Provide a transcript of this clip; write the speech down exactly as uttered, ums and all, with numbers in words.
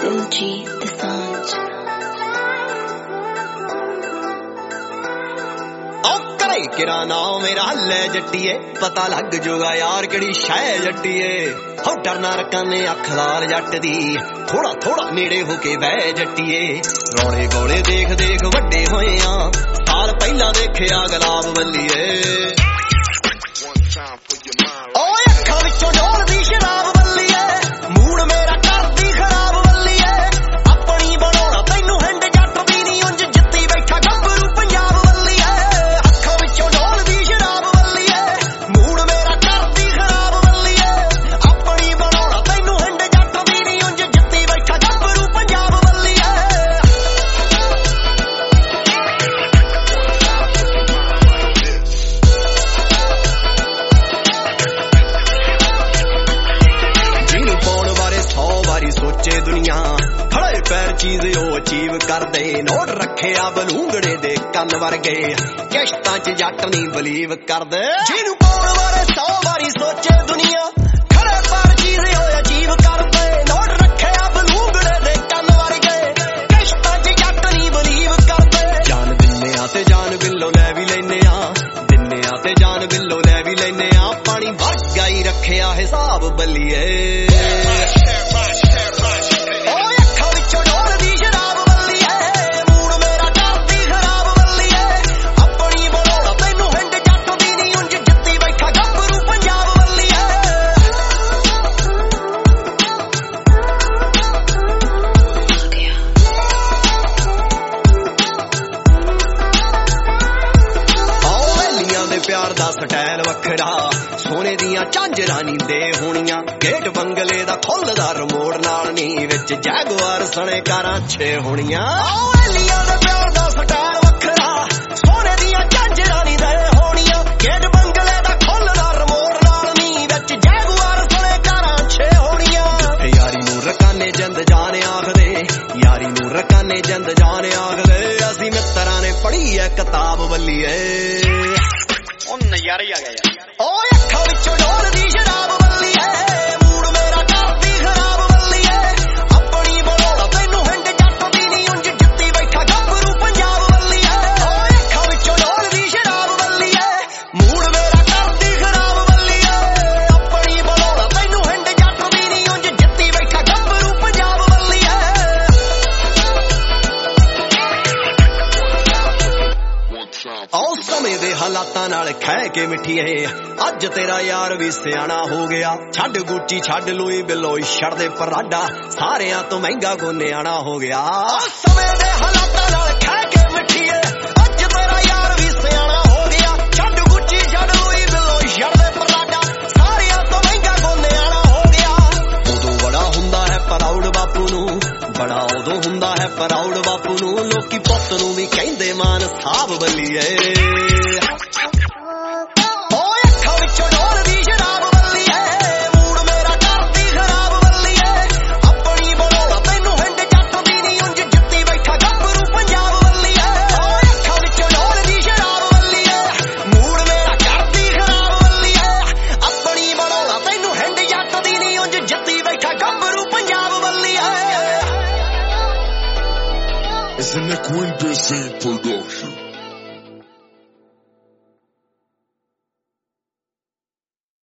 Diljit Dosanjh किरा नाम मेरा ले जट्टीए पता लग जूगा यार केड़ी शै जट्टीए हो डरना रकाने अख लाल जट दी थोड़ा थोड़ा नेड़े होके बह जट्टीए रोले गोले देख देख वड्डे होए आ साल पहला देखिया गुलाब बल्लीए ओए अखां विचों डोलदी शराब बल्लीए मूड मेरा करदी खराब बल्लीए अपनी बनाउणा तैनू हिंड जट दी नी उंज जित्ती बैठा गंभरू पंजाब बल्लीए अखां विचों डोलदी शराब बल्लीए मूड मेरा करदी खराब बल्लीए अपनी बनाउणा तैनू हिंड जट दी नी उंज जित्ती बैठा गंभरू पंजाब बल्लीए सोचे दुनिया खड़े पैर चीज ओ अचीव कर दे नोट रखे आ बलूंगड़े दे कन वर्गे किश्तां च जट नहीं बलीव कर दे जिन्नू पाउण वाले सौ वारी सोचे दुनिया खड़े पैर चीज ओ अचीव कर दे नोट रखे आ बलूंगड़े दे कन वर्गे किश्तां च जट नहीं बलीव कर दे जान दिन्ने आ ते जान बिल्लो लै भी लैने आ दिन्ने आ ते जान बिल्लो लै भी लैने आ पानी वर्गा ही रखिया हिसाब बल्लीए प्यार दा स्टाइल वखरा सोने दियां झांजरां नी दे होणियां गेट बंगले दा खुलदा रिमोट नाल नी विच जैगुआर सणे कारां छे होणियां ओ एलियां दे प्यार दा स्टाइल वखरा सोने दियां झांजरां नी दे होणियां गेट बंगले दा खुलदा रिमोट नाल नी विच जैगुआर सणे कारां छे होणियां यारी नूं रकाने जिंद जान आखदे यारी नूं रकाने जिंद जान आखदे असीं मित्तरां ने पढ़ी ऐ किताब बल्लीए नजारे आ गया ओए अखां विचों डोलदी शराब बल्लीए मूड मेरा करदी खराब बल्लीए अपनी बनाउणा तैनू हिंड जट दी नी उंज जित्ती बैठा गंभरू पंजाब बल्लीए ओए अखां विचों डोलदी शराब बल्लीए मूड मेरा करदी खराब बल्लीए अपनी बनाउणा तैनू हिंड जट दी नी उंज जित्ती बैठा गंभरू पंजाब बल्लीए आओ समय दे हालातां नाल खै के मिठीए अज तेरा यार भी सियाणा हो गया छड्ड गुच्ची छड्ड लुई बिलोई छड़ दे पराडा सारियां तो महंगा गोनेआना हो गया समय दे हालातां नाल खै के मिठीए अज तेरा यार भी सियाणा हो गया छड्ड गुच्ची छड्ड लुई बिलोई छड़ दे पराडा सारियां तो महंगा गोनेआना हो गया उदों बड़ा हुंदा है प्राउड बापू नूं बड़ा उदों हुंदा है प्राउड बापू नूं लोकी पुੱਤ ਨੂੰ ਵੀ ਕਹਿੰਦੇ ਮਾਨ ਸਾਬ ਬੱਲੀਏ ਓਏ ਅੱਖਾਂ ਵਿੱਚੋਂ ਡੋਲਦੀ ਸ਼ਰਾਬ ਬੱਲੀਏ ਮੂਡ ਮੇਰਾ ਕਰਦੀ ਖਰਾਬ ਬੱਲੀਏ ਆਪਣੀ ਬਣਾਉਣਾ ਤੈਨੂੰ ਹਿੰਡ ਜੱਟ ਦੀ ਨੀ ਉੰਜ ਜਿੱਤੀ ਬੈਠਾ ਗੰਭਰੂ ਪੰਜਾਬ ਬੱਲੀਏ ਓਏ ਅੱਖਾਂ ਵਿੱਚੋਂ ਡੋਲਦੀ ਸ਼ਰਾਬ ਬੱਲੀਏ ਮੂਡ ਮੇਰਾ ਕਰਦੀ ਖਰਾਬ ਬੱਲੀਏ ਆਪਣੀ ਬਣਾਉਣਾ ਤੈਨੂੰ ਹਿੰਡ ਜੱਟ ਦੀ ਨੀ ਉੰਜ ਜਿੱਤੀ ਬੈਠਾ ਗੰਭਰੂ ਪੰਜਾਬ ਬੱਲੀਏ It's an Equine Production.